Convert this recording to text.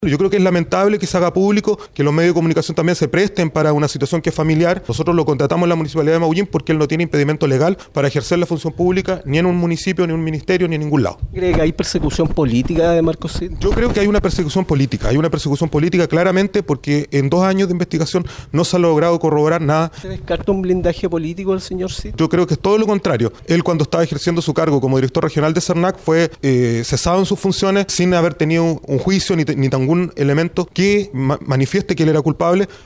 Yo creo que es lamentable que se haga público, que los medios de comunicación también se presten para una situación que es familiar. Nosotros lo contratamos en la Municipalidad de Maullín porque él no tiene impedimento legal para ejercer la función pública ni en un municipio, ni en un ministerio, ni en ningún lado. ¿Cree que hay persecución política de Marcos Cid? Yo creo que hay una persecución política claramente porque en 2 años de investigación no se ha logrado corroborar nada. ¿Se descarta un blindaje político del señor Cid? Yo creo que es todo lo contrario. Él, cuando estaba ejerciendo su cargo como director regional de CERNAC, fue cesado en sus funciones sin haber tenido un juicio ni ningún elemento que manifieste que él era culpable.